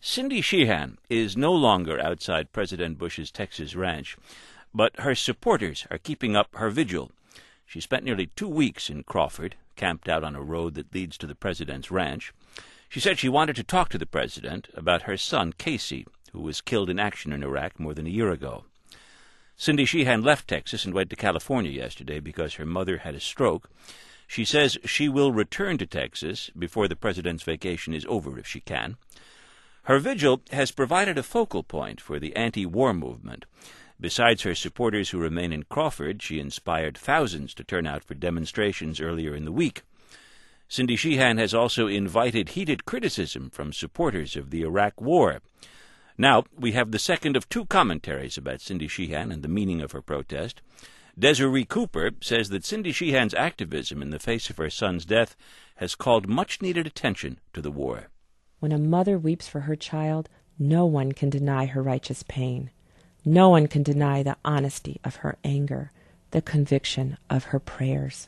Cindy Sheehan is no longer outside President Bush's Texas ranch, but her supporters are keeping up her vigil. She spent nearly 2 weeks in Crawford, camped out on a road that leads to the president's ranch. She said she wanted to talk to the president about her son, Casey, who was killed in action in Iraq more than a year ago. Cindy Sheehan left Texas and went to California yesterday because her mother had a stroke. She says she will return to Texas before the president's vacation is over if she can. Her vigil has provided a focal point for the anti-war movement. Besides her supporters who remain in Crawford, she inspired thousands to turn out for demonstrations earlier in the week. Cindy Sheehan has also invited heated criticism from supporters of the Iraq War. Now, we have the second of 2 commentaries about Cindy Sheehan and the meaning of her protest. Desiree Cooper says that Cindy Sheehan's activism in the face of her son's death has called much-needed attention to the war. When a mother weeps for her child, no one can deny her righteous pain. No one can deny the honesty of her anger, the conviction of her prayers.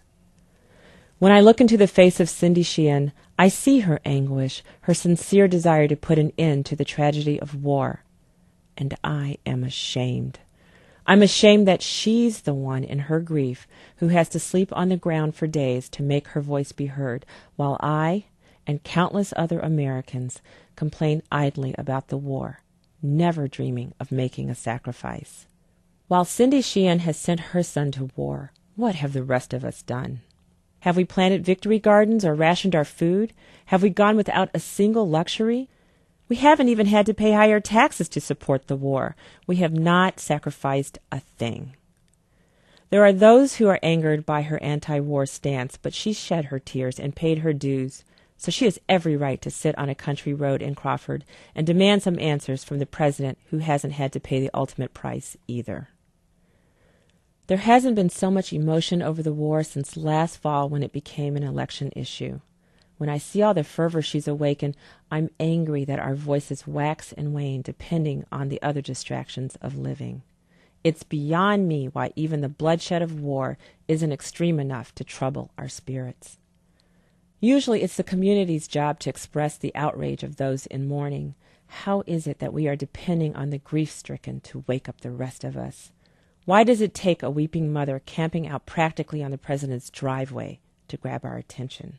When I look into the face of Cindy Sheehan, I see her anguish, her sincere desire to put an end to the tragedy of war. And I am ashamed. I'm ashamed that she's the one in her grief who has to sleep on the ground for days to make her voice be heard, while I and countless other Americans complain idly about the war, never dreaming of making a sacrifice. While Cindy Sheehan has sent her son to war, what have the rest of us done? Have we planted victory gardens or rationed our food? Have we gone without a single luxury? We haven't even had to pay higher taxes to support the war. We have not sacrificed a thing. There are those who are angered by her anti-war stance, but she shed her tears and paid her dues. So she has every right to sit on a country road in Crawford and demand some answers from the president who hasn't had to pay the ultimate price either. There hasn't been so much emotion over the war since last fall when it became an election issue. When I see all the fervor she's awakened, I'm angry that our voices wax and wane depending on the other distractions of living. It's beyond me why even the bloodshed of war isn't extreme enough to trouble our spirits. Usually it's the community's job to express the outrage of those in mourning. How is it that we are depending on the grief-stricken to wake up the rest of us? Why does it take a weeping mother camping out practically on the president's driveway to grab our attention?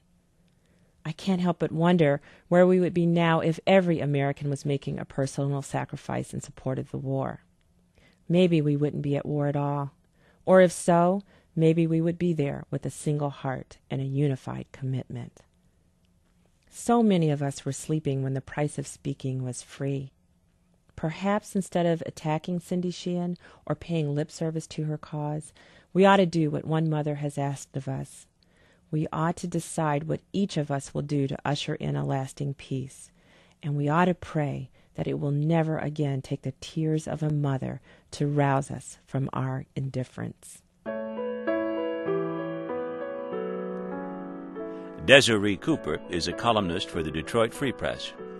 I can't help but wonder where we would be now if every American was making a personal sacrifice in support of the war. Maybe we wouldn't be at war at all. Or if so, maybe we would be there with a single heart and a unified commitment. So many of us were sleeping when the price of speaking was free. Perhaps instead of attacking Cindy Sheehan or paying lip service to her cause, we ought to do what one mother has asked of us. We ought to decide what each of us will do to usher in a lasting peace, and we ought to pray that it will never again take the tears of a mother to rouse us from our indifference. Desiree Cooper is a columnist for the Detroit Free Press.